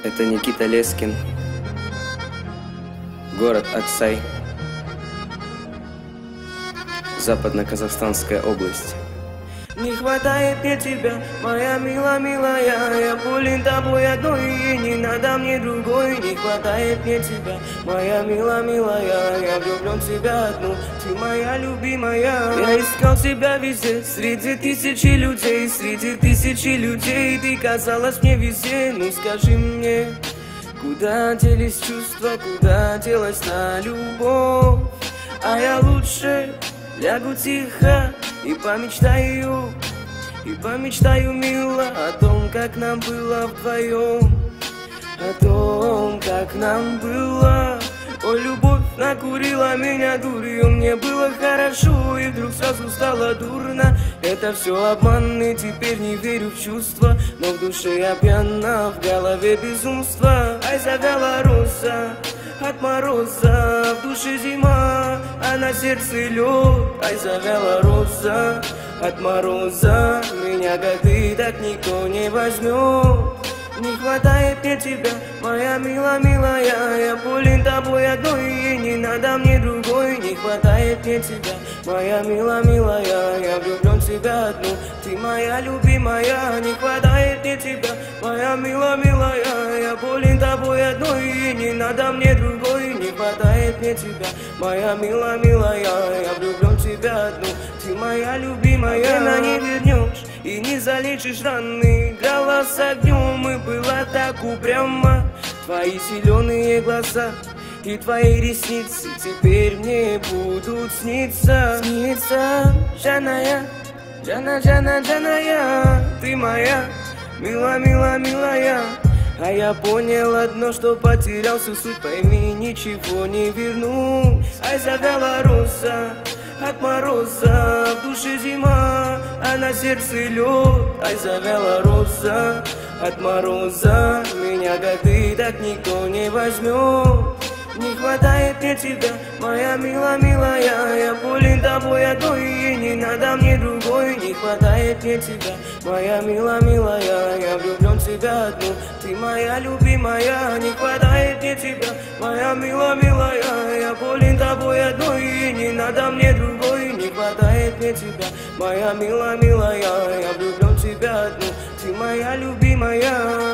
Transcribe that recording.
Это Никита Лескин, город Аксай, Западно-Казахстанская область. Не хватает мне тебя, моя милая, я болен тобой одной, и не надо мне другой. Не хватает мне тебя, моя милая, я влюблен в тебя одну, ты моя любимая. Я искал тебя везде, среди тысячи людей, ты казалась мне везде. Ну скажи мне, куда делись чувства, куда делась та любовь? А я лучше лягу тихо и помечтаю, мило, о том, как нам было вдвоем, о том, как нам было. Ой, любовь накурила меня дурью, мне было хорошо, и вдруг сразу стало дурно. Это все обман, и теперь не верю в чувства, но в душе я пьяна, в голове безумство. Ай, завяла роза от мороза, в душе зима, а на сердце лед. Ай, завяла роза от мороза, меня как ты так никто не возьмет. Не хватает мне тебя, моя милая, я болен тобой одной, и не надо мне другой. Не хватает мне тебя, моя милая, я влюблен в тебя одну, ты моя любимая. Не хватает мне тебя, моя милая, я болен тобой одной, и не надо мне другой. Не хватает мне тебя, моя милая, я влюблен в тебя одну, ты моя любимая. Время не вернешь и не залечишь раны, играла с огнем и была так упряма. Твои зеленые глаза и твои ресницы теперь мне будут сниться. Жаная, ты моя милая. А я понял одно, что потерял всю суть, пойми, ничего не верну. Ай, завяла роза от мороза, в душе зима, а на сердце лед. Ай, завяла роза от мороза, меня как ты так никто не возьмет. Не хватает мне тебя, моя милая, я болен тобой одной, и не надо мне другой. Не хватает мне тебя, моя милая, я влюблен в тебя одну, ты моя любимая. Не хватает мне тебя, моя милая, я болен тобой одной, и не надо мне другой. Не хватает мне тебя, моя милая, я влюблен в тебя одну, ты моя любимая.